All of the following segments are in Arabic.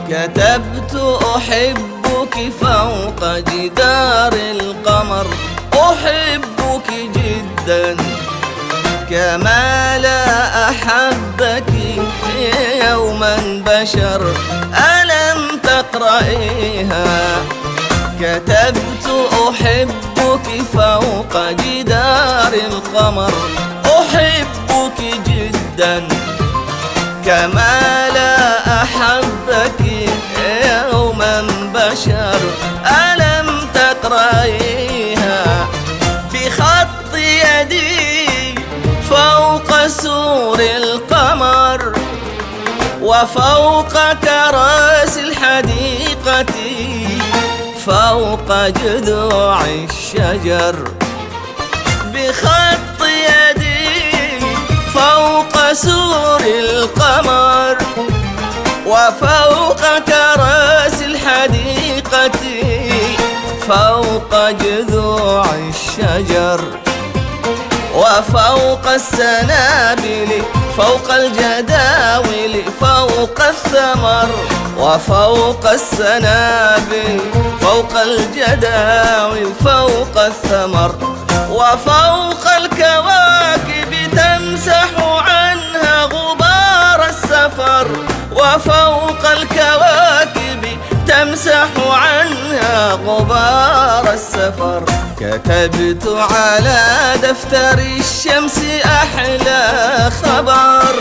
كتبت أحبك فوق جدار القمر، أحبك جدا كما لا أحبك يوما بشر. ألم تقرأيها؟ كتبت أحبك فوق جدار القمر، أحبك جدا كما لا أحبك يوما بشر. ألم تقرأيها؟ بخط يدي فوق سور القمر، وفوق كراس الحديقة، فوق جذوع الشجر. بخط يدي فوق سور القمر، وفوق كراس الحديقة، فوق جذوع الشجر. وفوق السنابل، فوق الجداول، فوق الثمر. وفوق السنابل، فوق الجداول، فوق الثمر. وفوق الكواكب تمسح عنها غبار السفر، وفوق الكواكب تمسح عنها غبار السفر. كتبت على دفتر الشمس أحلى خبر،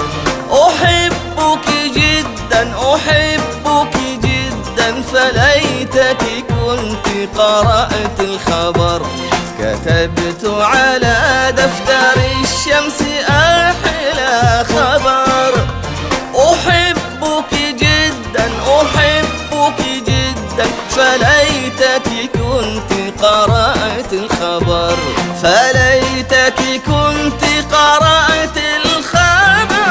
أحبك جدا، أحبك جدا، فليتك كنت قرأت الخبر. كتبت على دفتر الشمس أحلى خبر، أحبك جدا، أحبك جدا، فليتك كنت قرأت الخبر، فليتك كنت قرأت الخبر.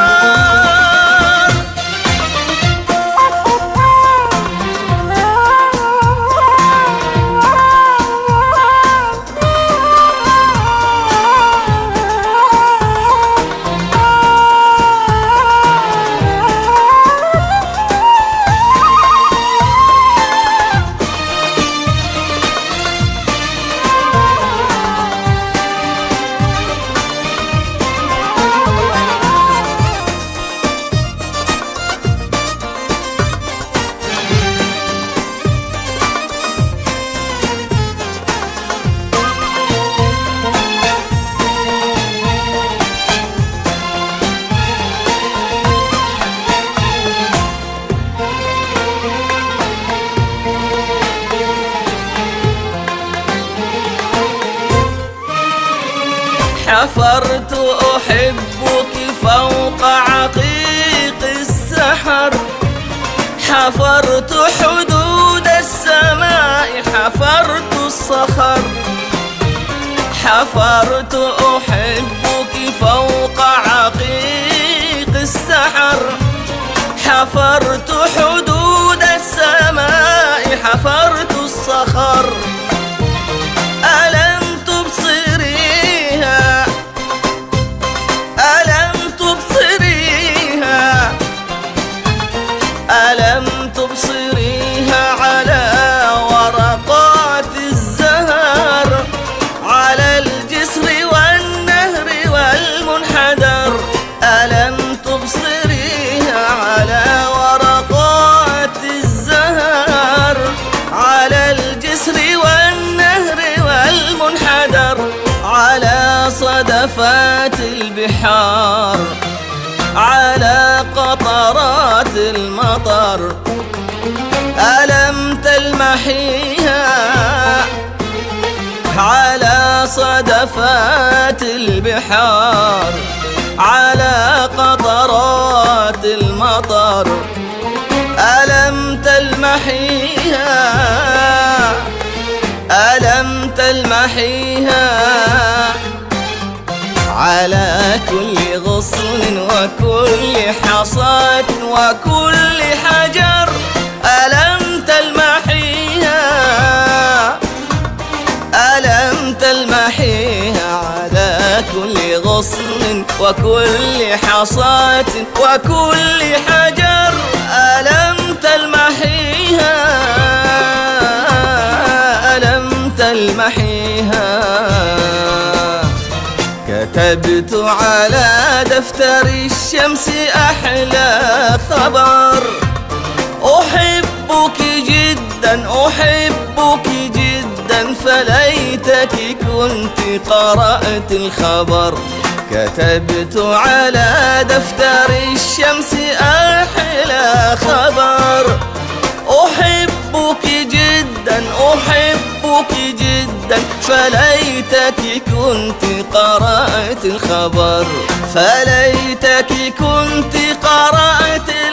حفرت أحبك فوق عقيق السحر، حفرت حدود السماء، حفرت الصخر. حفرت أحبك فوق عقيق السحر، حفرت حدود السماء، حفرت الصخر. ألم تبصريها؟ ألم تبصريها؟ ألم تبصريها على ورقات الزهر، على الجسر والنهر والمنحدر. ألم تبصريها على ورقات الزهر، على الجسر والنهر والمنحدر، على صدفات البحار، على قطرات المطر. ألم تلمحيها؟ على صدفات البحار، على قطرات المطر. ألم تلمحيها؟ ألم تلمحيها؟ على كل غصن وكل حصاة وكل حجر. ألم تلمحيها؟ ألم تلمحيها؟ على كل غصن وكل حصاة وكل حجر. ألم تلمحيها؟ تلمحيها. كتبت على دفتر الشمس أحلى خبر، أحبك جدا أحبك جدا، فليتك كنت قرأت الخبر. كتبت على دفتر الشمس أحلى خبر، أحبك جدا أحبك جدا، فليتك كنت قرأت الخبر. فليتك كنت قرأت